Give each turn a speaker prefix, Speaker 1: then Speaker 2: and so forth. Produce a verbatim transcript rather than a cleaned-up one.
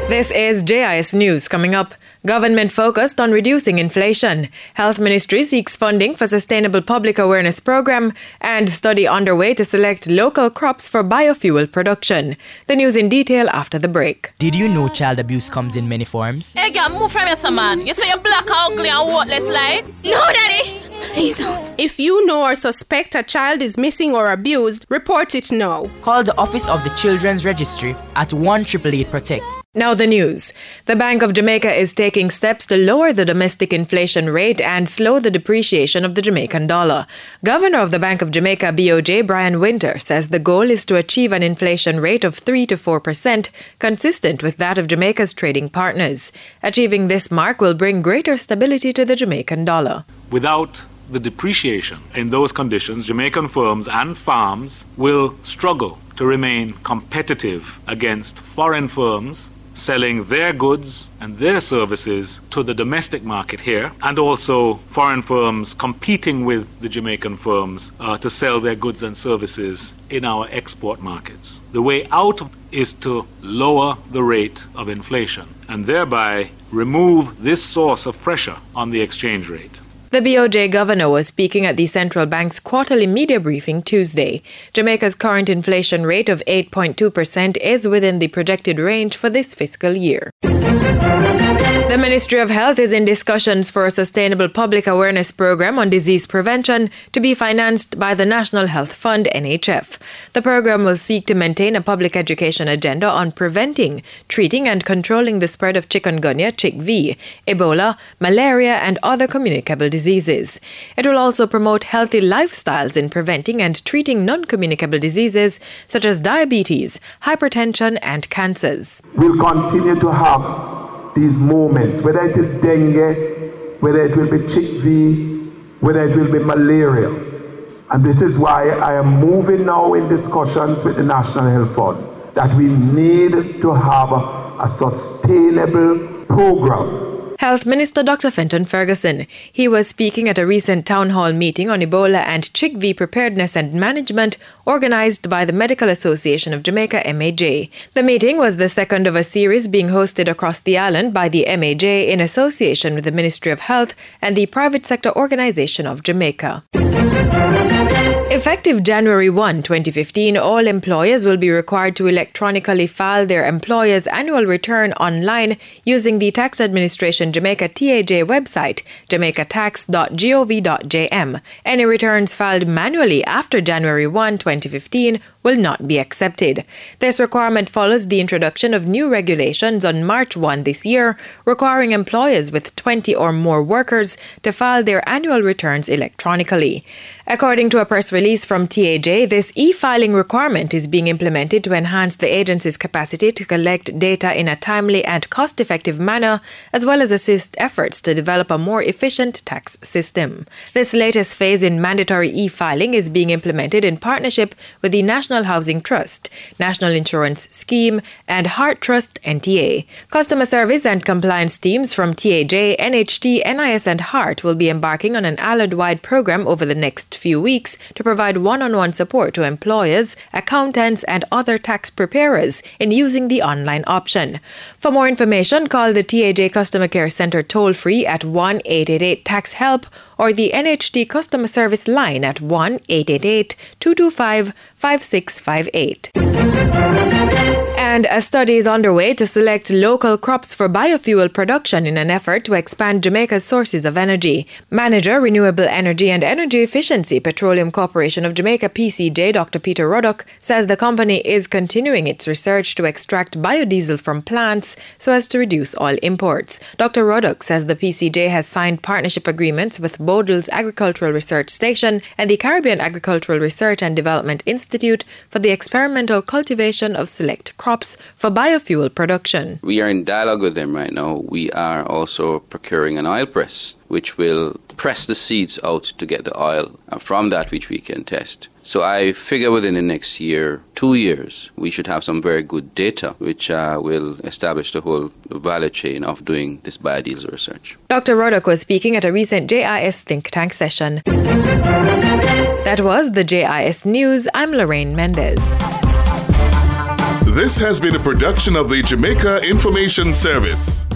Speaker 1: This is J I S News. Coming up, government focused on reducing inflation. Health Ministry seeks funding for sustainable public awareness program and study underway to select local crops for biofuel production. The news in detail after the break.
Speaker 2: Did you know child abuse comes in many forms?
Speaker 3: Hey, girl, move from your man. You say you're black, ugly, and worthless like? No, Daddy. Please don't.
Speaker 4: If you know or suspect a child is missing or abused, report it now.
Speaker 2: Call the Office of the Children's Registry at one eight eight eight protect.
Speaker 1: Now the news. The Bank of Jamaica is taking steps to lower the domestic inflation rate and slow the depreciation of the Jamaican dollar. Governor of the Bank of Jamaica, B O J, Brian Winter, says the goal is to achieve an inflation rate of three to four percent, consistent with that of Jamaica's trading partners. Achieving this mark will bring greater stability to the Jamaican dollar.
Speaker 5: Without the depreciation in those conditions, Jamaican firms and farms will struggle to remain competitive against foreign firms selling their goods and their services to the domestic market here, and also foreign firms competing with the Jamaican firms uh, to sell their goods and services in our export markets. The way out is to lower the rate of inflation and thereby remove this source of pressure on the exchange rate.
Speaker 1: The B O J governor was speaking at the central bank's quarterly media briefing Tuesday. Jamaica's current inflation rate of eight point two percent is within the projected range for this fiscal year. The Ministry of Health is in discussions for a sustainable public awareness program on disease prevention to be financed by the National Health Fund, N H F. The program will seek to maintain a public education agenda on preventing, treating and controlling the spread of chikungunya, C H I V, Ebola, malaria and other communicable diseases. It will also promote healthy lifestyles in preventing and treating non-communicable diseases such as diabetes, hypertension and cancers.
Speaker 6: We'll continue to have these moments, whether it is dengue, whether it will be C H I V, whether it will be malaria. And this is why I am moving now in discussions with the National Health Fund that we need to have a, a sustainable program.
Speaker 1: Health Minister Doctor Fenton Ferguson. He was speaking at a recent town hall meeting on Ebola and C H I V preparedness and management organized by the Medical Association of Jamaica, M A J. The meeting was the second of a series being hosted across the island by the M A J in association with the Ministry of Health and the Private Sector Organization of Jamaica. Effective January first, twenty fifteen, all employers will be required to electronically file their employer's annual return online using the Tax Administration Jamaica T A J website, jamaica tax dot gov dot j m. Any returns filed manually after January first, twenty fifteen will not be accepted. This requirement follows the introduction of new regulations on March first this year, requiring employers with twenty or more workers to file their annual returns electronically. According to a press release from T A J, this e-filing requirement is being implemented to enhance the agency's capacity to collect data in a timely and cost-effective manner, as well as assist efforts to develop a more efficient tax system. This latest phase in mandatory e-filing is being implemented in partnership with the National Housing Trust, National Insurance Scheme, and Heart Trust N T A. Customer service and compliance teams from T A J, N H T, N I S, and Heart will be embarking on an island-wide program over the next few weeks to provide one-on-one support to employers, accountants, and other tax preparers in using the online option. For more information, call the T A J Customer Care Center toll-free at one eight eight eight tax help or the N H T Customer Service line at one eight eight eight two two five five six five eight. And a study is underway to select local crops for biofuel production in an effort to expand Jamaica's sources of energy. Manager, Renewable Energy and Energy Efficiency, Petroleum Corporation of Jamaica, P C J, Doctor Peter Ruddock, says the company is continuing its research to extract biodiesel from plants so as to reduce oil imports. Doctor Ruddock says the P C J has signed partnership agreements with Bodle's Agricultural Research Station and the Caribbean Agricultural Research and Development Institute for the experimental cultivation of select crops for biofuel production.
Speaker 7: We are in dialogue with them right now. We are also procuring an oil press, which will press the seeds out to get the oil, and from that which we can test. So I figure within the next year, two years, we should have some very good data which uh, will establish the whole value chain of doing this biodiesel research.
Speaker 1: Doctor Ruddock was speaking at a recent J I S think tank session. That was the J I S News. I'm Lorraine Mendez.
Speaker 8: This has been a production of the Jamaica Information Service.